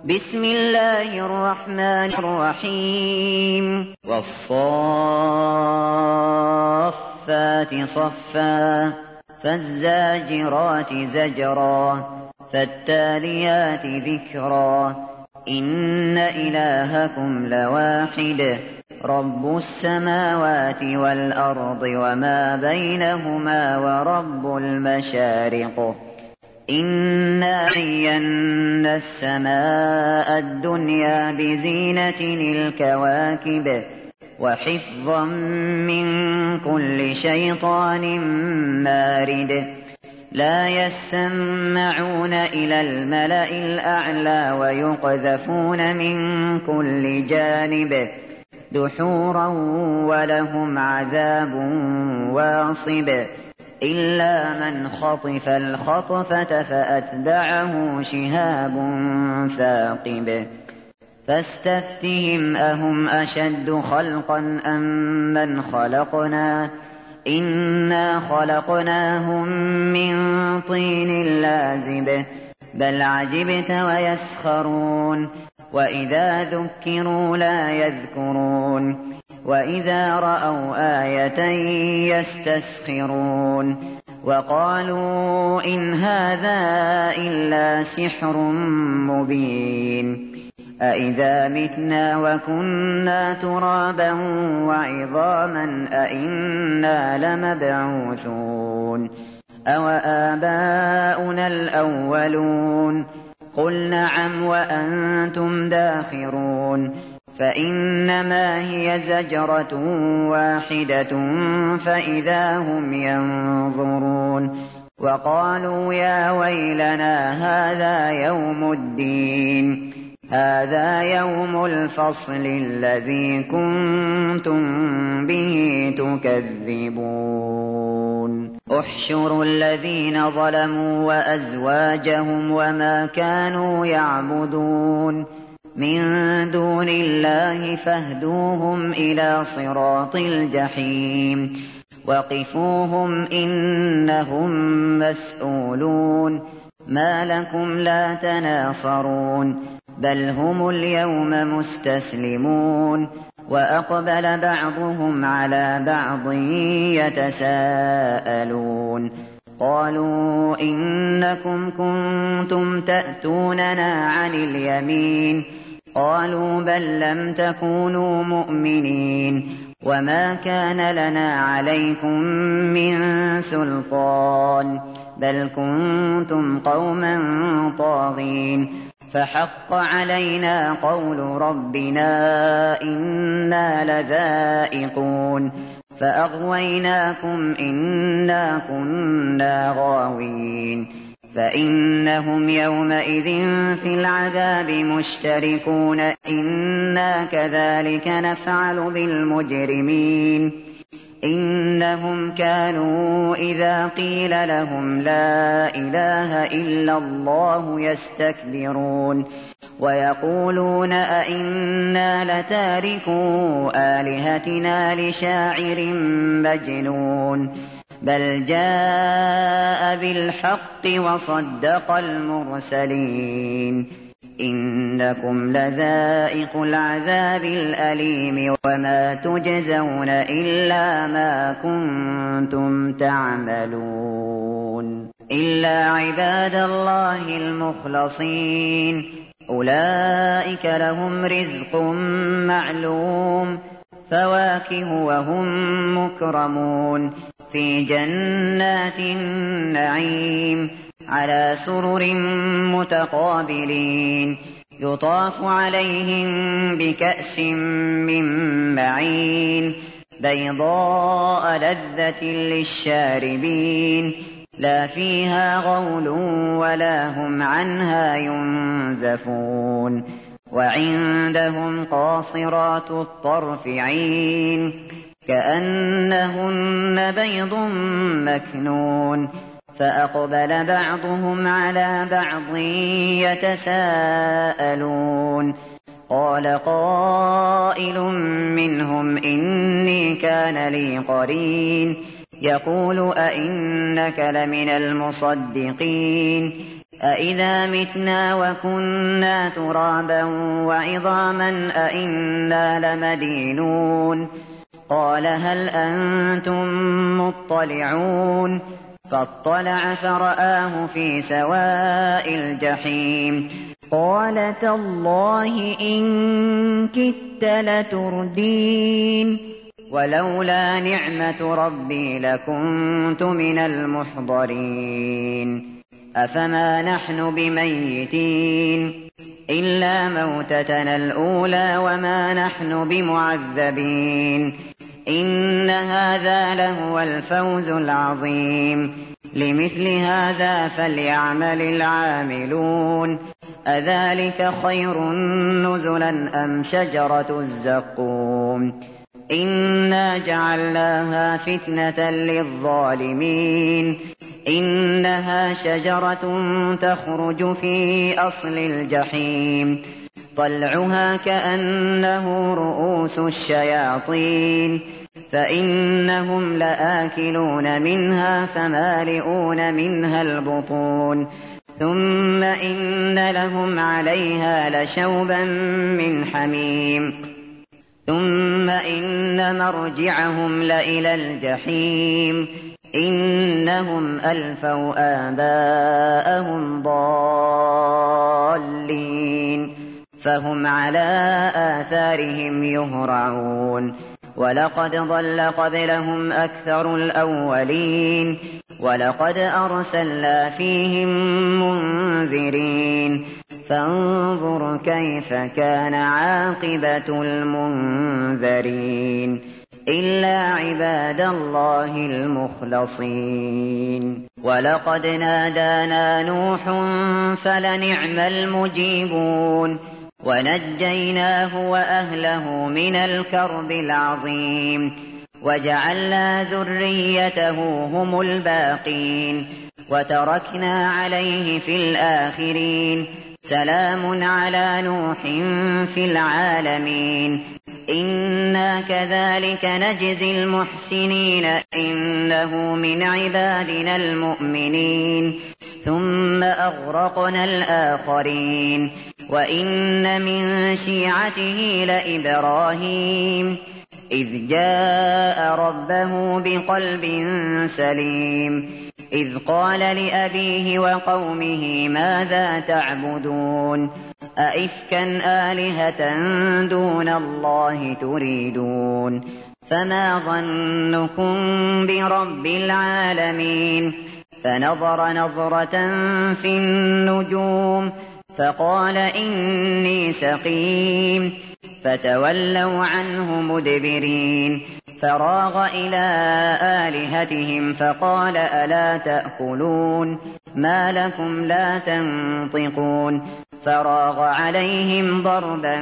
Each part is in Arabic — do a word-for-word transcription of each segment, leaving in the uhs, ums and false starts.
بسم الله الرحمن الرحيم والصافات صفا فالزاجرات زجرا فالتاليات ذكرا إن إلهكم لواحد رب السماوات والأرض وما بينهما ورب المشارق إنا زينا السماء الدنيا بزينة الكواكب وحفظا من كل شيطان مارد لا يسمعون إلى الملأ الأعلى ويقذفون من كل جانب دحورا ولهم عذاب واصب إلا من خطف الخطفة فأتبعه شهاب ثاقب فاستفتهم أهم أشد خلقا أم من خلقنا إنا خلقناهم من طين لازب بل عجبت ويسخرون وإذا ذكروا لا يذكرون وإذا رأوا آية يستسخرون وقالوا إن هذا إلا سحر مبين أإذا متنا وكنا ترابا وعظاما أإنا لمبعوثون أو آباؤنا الأولون قل نعم وأنتم داخرون فإنما هي زجرة واحدة فإذا هم ينظرون وقالوا يا ويلنا هذا يوم الدين هذا يوم الفصل الذي كنتم به تكذبون احشروا الذين ظلموا وأزواجهم وما كانوا يعبدون من دون الله فاهدوهم إلى صراط الجحيم وقفوهم إنهم مسؤولون ما لكم لا تناصرون بل هم اليوم مستسلمون وأقبل بعضهم على بعض يتساءلون قالوا إنكم كنتم تأتوننا عن اليمين قالوا بل لم تكونوا مؤمنين وما كان لنا عليكم من سلطان بل كنتم قوما طاغين فحق علينا قول ربنا إنا لذائقون فأغويناكم إنا كنا غاوين فإنهم يومئذ في العذاب مشتركون إنا كذلك نفعل بالمجرمين إنهم كانوا إذا قيل لهم لا إله إلا الله يستكبرون ويقولون أئنا لتاركو آلهتنا لشاعر مجنون بل جاء بالحق وصدق المرسلين إنكم لذائق العذاب الأليم وما تجزون إلا ما كنتم تعملون إلا عباد الله المخلصين أولئك لهم رزق معلوم فواكه وهم مكرمون في جنات النعيم على سرر متقابلين يطاف عليهم بكأس من معين بيضاء لذة للشاربين لا فيها غول ولا هم عنها ينزفون وعندهم قاصرات الطرف عين كأنهن بيض مكنون فأقبل بعضهم على بعض يتساءلون قال قائل منهم إني كان لي قرين يقول أئنك لمن المصدقين أإذا متنا وكنا ترابا وعظاما أإنا لمدينون قال هل أنتم مطلعون فاطلع فرآه في سواء الجحيم قال تالله إن كدت لتردين ولولا نعمة ربي لكنت من المحضرين أفما نحن بميتين إلا موتتنا الأولى وما نحن بمعذبين إن هذا لهو الفوز العظيم لمثل هذا فليعمل العاملون أذلك خير نزلا أم شجرة الزقوم إنا جعلناها فتنة للظالمين إنها شجرة تخرج في أصل الجحيم طلعها كأنه رؤوس الشياطين فإنهم لآكلون منها فمالئون منها البطون ثم إن لهم عليها لشوبا من حميم ثم إن مرجعهم لإلى الجحيم إنهم ألفوا آباءهم ضالين فهم على آثارهم يهرعون ولقد ضل قبلهم أكثر الأولين ولقد أرسلنا فيهم منذرين فانظر كيف كان عاقبة المنذرين إلا عباد الله المخلصين ولقد نادانا نوح فلنعم المجيبون ونجيناه وأهله من الكرب العظيم وجعلنا ذريته هم الباقين وتركنا عليه في الآخرين سلام على نوح في العالمين إنا كذلك نجزي المحسنين إنه من عبادنا المؤمنين ثم أغرقنا الآخرين وإن من شيعته لإبراهيم إذ جاء ربه بقلب سليم إذ قال لأبيه وقومه ماذا تعبدون أئفكا آلهة دون الله تريدون فما ظنكم برب العالمين فنظر نظرة في النجوم فقال إني سقيم فتولوا عنه مدبرين فراغ إلى آلهتهم فقال ألا تأكلون ما لكم لا تنطقون فراغ عليهم ضربا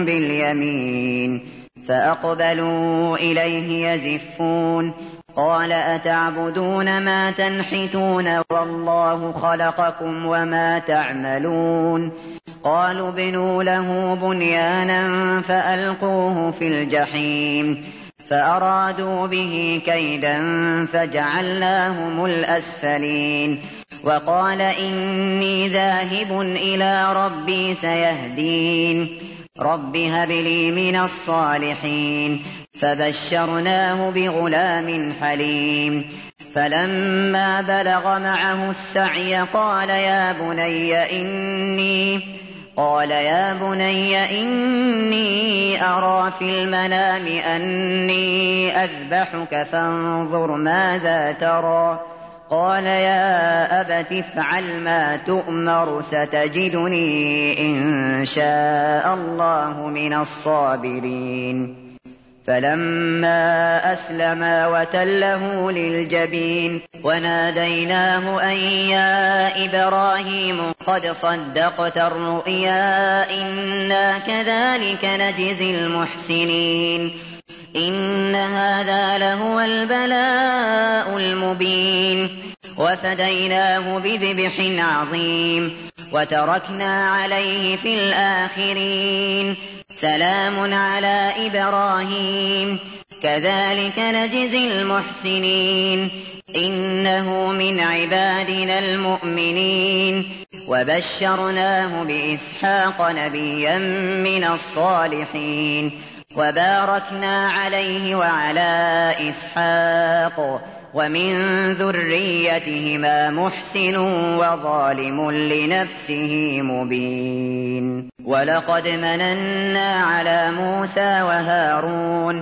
باليمين فأقبلوا إليه يزفون قال أتعبدون ما تنحتون والله خلقكم وما تعملون قالوا ابنوا له بنيانا فألقوه في الجحيم فأرادوا به كيدا فجعلناهم الأسفلين وقال إني ذاهب إلى ربي سيهدين رب هب لي من الصالحين فبشرناه بغلام حليم فلما بلغ معه السعي قال يا بني إني قال يا بني إني أرى في المنام أني أذبحك فانظر ماذا ترى قال يا أبت افعل ما تؤمر ستجدني إن شاء الله من الصابرين فلما أسلما وتله للجبين وناديناه أن يا إبراهيم قد صدقت الرؤيا إنا كذلك نجزي المحسنين إن هذا لهو البلاء المبين وفديناه بذبح عظيم وتركنا عليه في الآخرين سلام على إبراهيم كذلك نجزي المحسنين إنه من عبادنا المؤمنين وبشرناه بإسحاق نبيا من الصالحين وباركنا عليه وعلى إسحاق ومن ذريتهما محسن وظالم لنفسه مبين ولقد مننا على موسى وهارون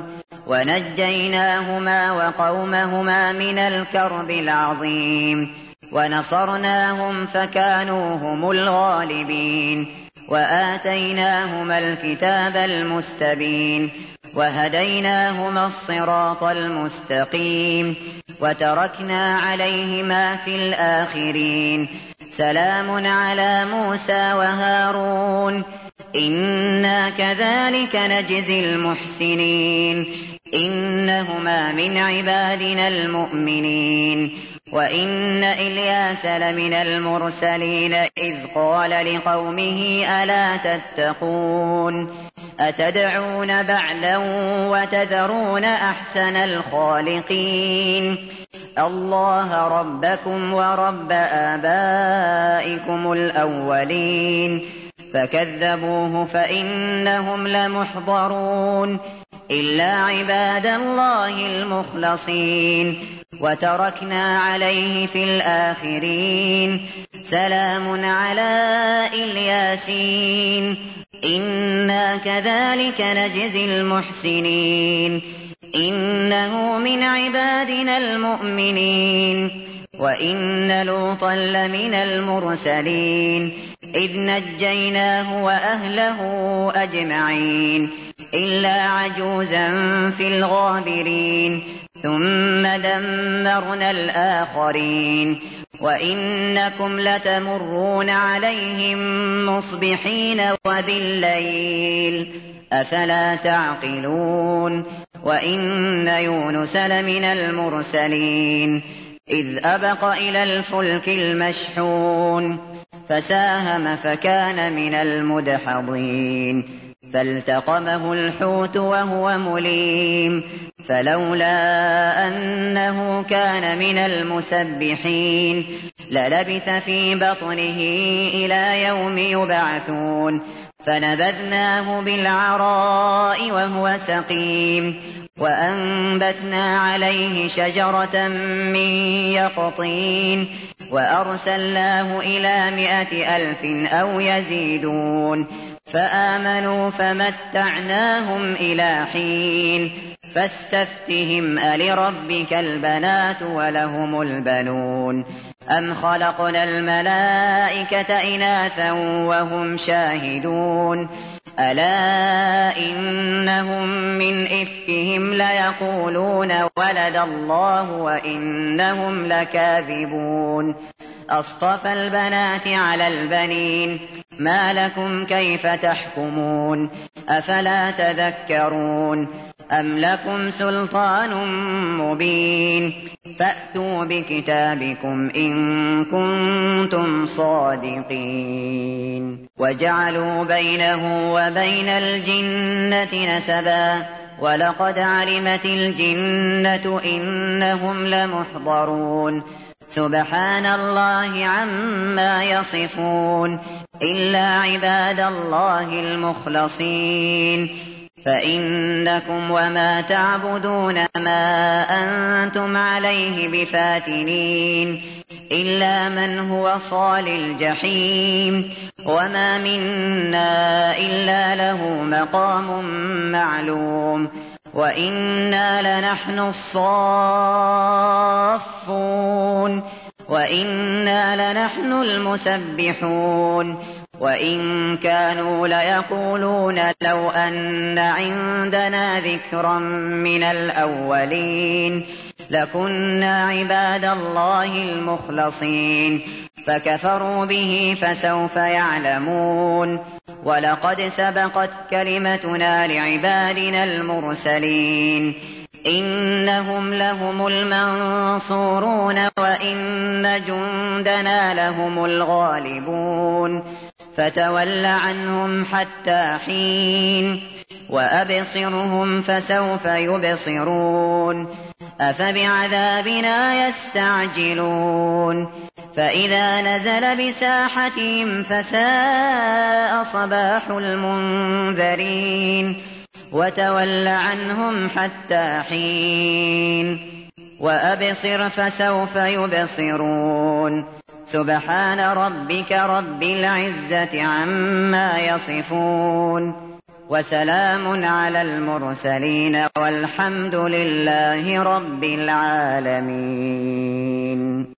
ونجيناهما وقومهما من الكرب العظيم ونصرناهم فكانوا هم الغالبين وآتيناهما الكتاب المستبين وهديناهما الصراط المستقيم وتركنا عليهما في الآخرين سلام على موسى وهارون إنا كذلك نجزي المحسنين إنهما من عبادنا المؤمنين وإن إلياس لمن المرسلين إذ قال لقومه ألا تتقون أتدعون بعلا وتذرون أحسن الخالقين الله ربكم ورب آبائكم الأولين فكذبوه فإنهم لمحضرون إلا عباد الله المخلصين وتركنا عليه في الآخرين سلام على الياسين إنا كذلك نجزي المحسنين إنه من عبادنا المؤمنين وإن لوطا لمن المرسلين إذ نجيناه وأهله أجمعين إلا عجوزا في الغابرين ثم دمرنا الآخرين وإنكم لتمرون عليهم مصبحين وبالليل أفلا تعقلون وإن يونس لمن المرسلين إذ أبق إلى الفلك المشحون فساهم فكان من المدحضين فالتقمه الحوت وهو مليم فلولا أنه كان من المسبحين للبث في بطنه إلى يوم يبعثون فنبذناه بالعراء وهو سقيم وأنبتنا عليه شجرة من يقطين وأرسلناه إلى مائة ألف أو يزيدون فآمنوا فمتعناهم إلى حين فاستفتهم ألربك البنات ولهم البنون أم خلقنا الملائكة إناثا وهم شاهدون ألا إنهم من إفكهم ليقولون ولد الله وإنهم لكاذبون أصطفى البنات على البنين ما لكم كيف تحكمون أفلا تذكرون أم لكم سلطان مبين فأتوا بكتابكم إن كنتم صادقين وجعلوا بينه وبين الجنة نسبا ولقد علمت الجنة إنهم لمحضرون سبحان الله عما يصفون إلا عباد الله المخلصين فإنكم وما تعبدون ما أنتم عليه بفاتنين إلا من هو صال الجحيم وما منا إلا له مقام معلوم وإنا لنحن الصافون وإنا لنحن المسبحون وإن كانوا ليقولون لو أن عندنا ذكرا من الأولين لكنا عباد الله المخلصين فكفروا به فسوف يعلمون ولقد سبقت كلمتنا لعبادنا المرسلين إنهم لهم المنصورون وإن جندنا لهم الغالبون فتول عنهم حتى حين وأبصرهم فسوف يبصرون أفبعذابنا يستعجلون فإذا نزل بساحتهم فساء صباح المنذرين وتول عنهم حتى حين وأبصر فسوف يبصرون سبحان ربك رب العزة عما يصفون وسلام على المرسلين والحمد لله رب العالمين.